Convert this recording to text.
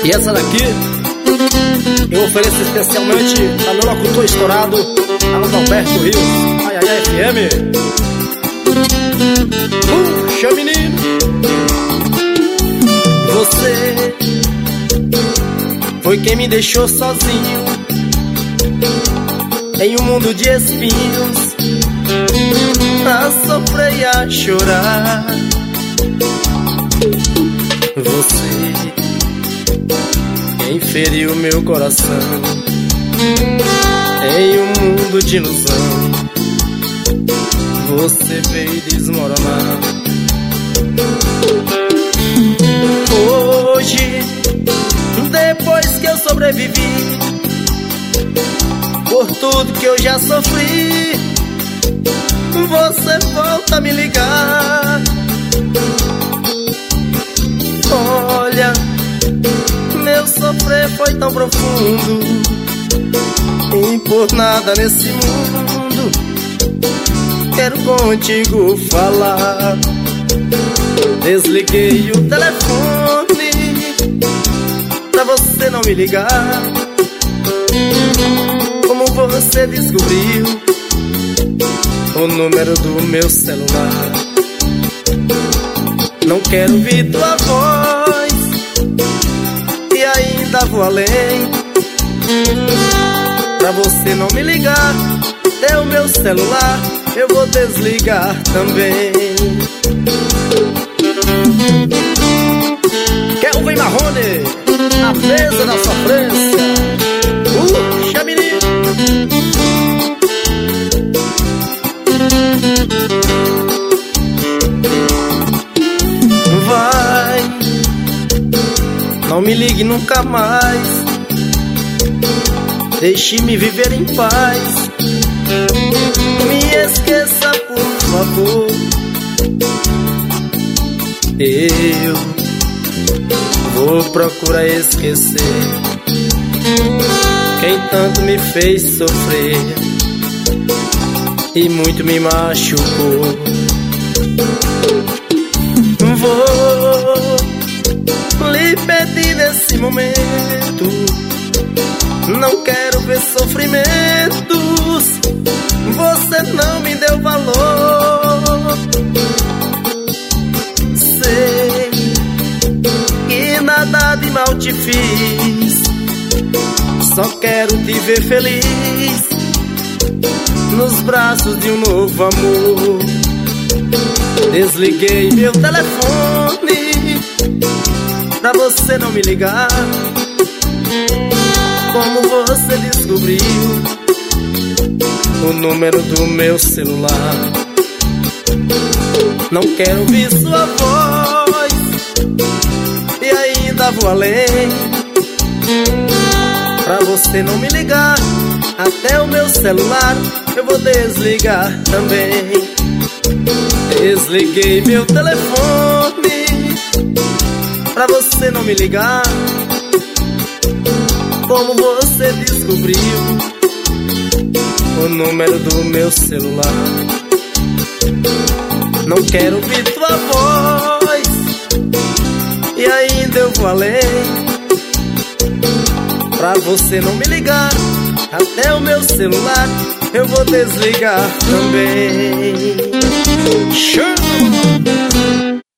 E essa daqui eu ofereço especialmente a meu locutor estourado, Alberto Rios. Ai, ai, ai, FM. Puxa, menino. Você foi quem me deixou sozinho em um mundo de espinhos, a sofrer e a chorar. Você quem feriu meu coração em um mundo de ilusão. Você veio desmoronar. Hoje, depois que eu sobrevivi por tudo que eu já sofri, você volta a me ligar. Olha, meu sofrer foi tão profundo, e por nada nesse mundo quero contigo falar. Desliguei o telefone pra você não me ligar. Como você descobriu o número do meu celular? Não quero ouvir tua voz e ainda vou além. Pra você não me ligar, até o meu celular eu vou desligar também. Kelvin Marrone, a mesa da sofrência. Puxa, menino. Vai, não me ligue nunca mais, deixe-me viver em paz. Me esqueça, por favor. Eu vou procurar esquecer quem tanto me fez sofrer e muito me machucou. Vou lhe pedir nesse momento, não quero ver sofrimentos. Você não me deu valor. Sei que nada de mal te fiz, só quero te ver feliz nos braços de um novo amor. Desliguei meu telefone pra você não me ligar. Como você descobriu o número do meu celular? Não quero ouvir sua voz e ainda vou além. Pra você não me ligar, até o meu celular eu vou desligar também. Desliguei meu telefone pra você não me ligar. Como você descobriu o número do meu celular? Não quero ouvir tua voz e ainda eu vou além. Pra você não me ligar, até o meu celular eu vou desligar também. Show!